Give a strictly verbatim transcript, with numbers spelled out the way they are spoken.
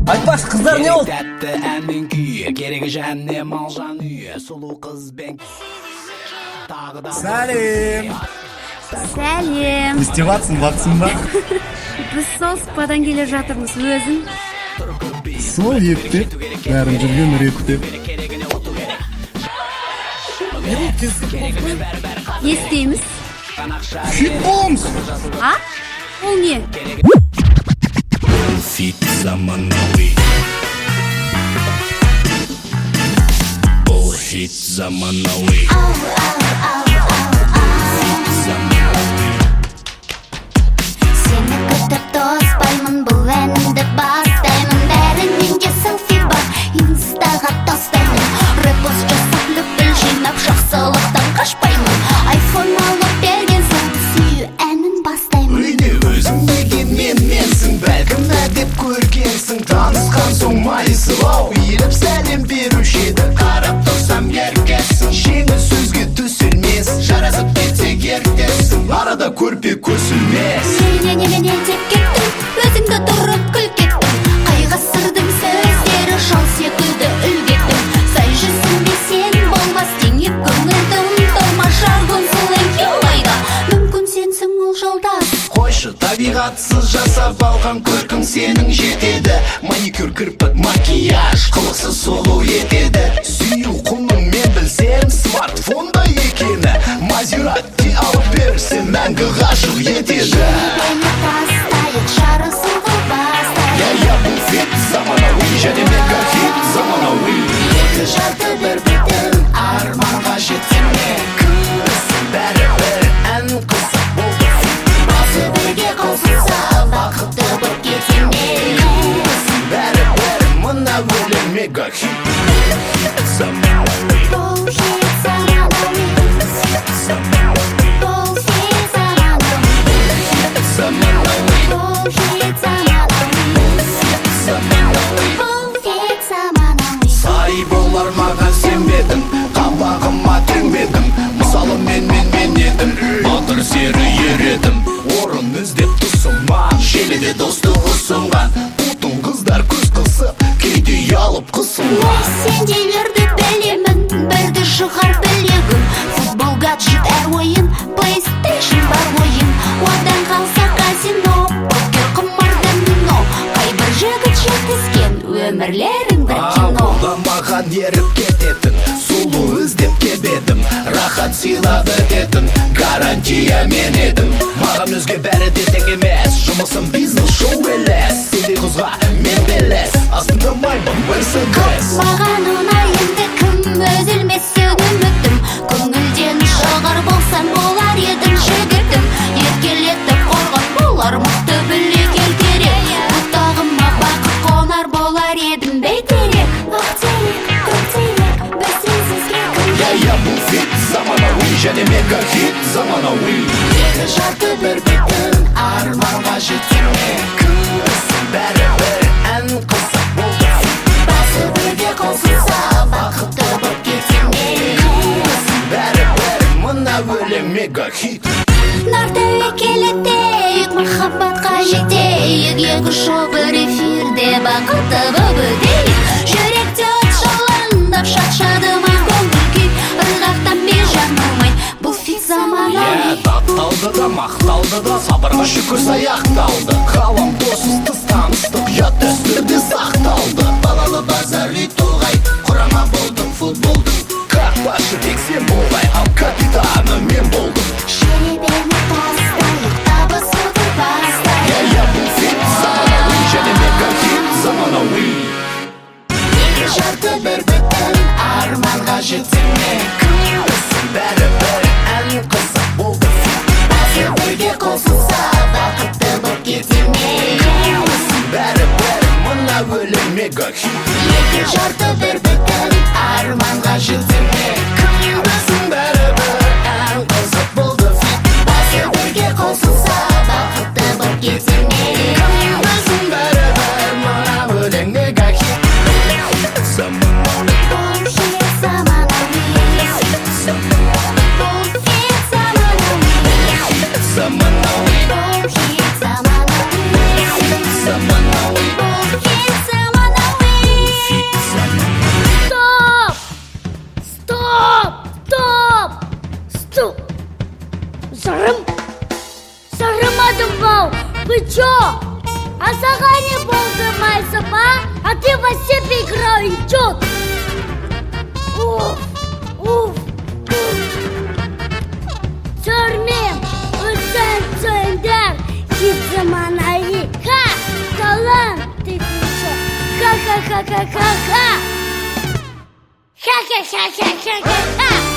Айтпақшы, қыздар не болды? Тәтті әннің күйі, керегі жәнне малжан үйі, сұлу қызбен тағы да. Сәлем. Сәлем. Не істеватсың, бақсың ба? Біз сол спадан келе жатырмыз, өзің. Сол етте, бәрін жүрген ретте. Не істейміз? Хит боламыз. А? Ол не? Хит заманауи. Бұл хит заманауи. Сені күтіп тоспаймын, бұл әнімді бастаймын. Бәрінен де селфи бар, инстаға тастаймын. Репост жасап løпіл жинап, жақсылықтан қашпаймын. Айфон алып берген соң сүйі әнін бастаймын. Үйне өзің деген мен менсің, бәлкім әдеп көргенсің. Танысқан соң майысылау, иіліп сәлем беруші еді. Қарап тұрсам еркексің, жеңіл сөзге төселмес. Жарасып кетсек еркексің, арада көрпе көсілмес. Не-не-не-не деп кеттім, өзіңді тұрып күл кеттім. Қайғы сырдың сөздері жал секілді үлгеттім. Сай жүзінде сен болмас теңеп көңілдің толмашар көңсілің келайда. Мүмкін сенсің ол жолдас. Қойшы, табиғатсыз жасап алған көркің сенің жетеді. Маникюр, кірпік, макияж қылықсыз сұлу етеді. Сүю құның мен білсем смартфонда екені. Мазератти алып берсе мәңгі ғашық етеді. Бені тастайық, жарысуға бастайық. Я-я, бұл хит заманауи, және мега хит заманауи. Екі жарты бір бетін Арманға жетсем не күрсін, бәрі-бір ән қызық болды. басы бірге қосылса, бақытты бір кетеме. Күрсін, бәрі-бір мына өлең мега хит заманауи. Бұл хит заманауи. Заманауи, Бұл хит заманауи. заманауи, Бұл хит заманауи. заманауи. Бұл хит заманауи. Сай болар маған сенбедім, қабағыма теңбедім. Мысалы мен мен мен едім, батыр сері ер едім. Орын іздеп тұсыма, желіде достық ұсынған. Бұтын қыздар көз қысып, кейде ұялып қысылған. Сендейлерді білемін, бірді шығар білегім. Футбол, гаджет, әр ойын, PlayStation бар ойын. Одан қалса казино, покер, қымыр домино. Қай бір жігіт жеткізген, өмірлерің бір кино. Алда маған еріп кететін, сұлу іздеп кебедім. Рахат сыйлады дедім, гарантия мен едім. Маған өзге бәрі де тек емес, жұмысым бизнес шоу елес. Сендей қызға мен белес, астында майбын Мерседес. Маған ұнайынды кім, өзілмесін үмітім. Көңілден шығар болсам болар едім жігітім. Еркелетіп қорған болар мықты білек ел керек. Бұтағыма бақыт қонар болар едім бейтерек. Бақтерек, көктерек, біз сенсізге кім. Я-я, бұл хит заманауи, және мега хит заманауи. Екі жарты бір бетін Арманға жетеме күрсін, бәрі-бір ән қызық болды. басы бірге қосылса, бақытты бір кетеме. Күрсін, бәрі-бір мына өлең мега хит. Нар тәуекелетейік, махаббатқа жетейік. Екі шоу бір эфирде бақытты боп өтейік. Жүректе от жалындап шат-шадыма көңіл күй. Ырғақтан бей жаңылмай, бұл хит заманауи. Тапталды да, мақталды да, сабырға шүкір саяқталды. Қалам досыз тыс таныстық, ұят дәстүрде сақталды. Балалы базарли тоғай, құрама болдым футболдың. Қақпашы тек сен болғай, ал капитаны мен болдым. Жеребені тастайық, табысуды бастайық. Я-я, бұл хит заманауи, және мега хит заманауи. Екі жарты бір бетін Арманға жетеме күрсін, бәрі-бір ән қызық болды. басы бірге қосылса, бақытты бір кетеме. Күрсін, бәрі-бір мына өлең мега хит. Екі жарты бір бетін Арманға жетеме күрсін, бәрі-бір ән қызық болды. басы бірге қосылса, бақытты бір кетеме. Күрсін, бәрі-бір мына өлең мега хит заманауи. Бұл хит заманауи. Бұл хит заманауи. Заманауи, Бұл хит заманауи. заманауи. Бұл хит заманауи. Вы чё? А Сахане болтымайсың ба? А ты во себе играешь, чё? Уф, уф, уф. Сөрмем, үлсен сөндер, хит заманайы. Ха, талант ты еще. Ха-ха-ха-ха-ха-ха. Ха-ха-ха-ха-ха-ха.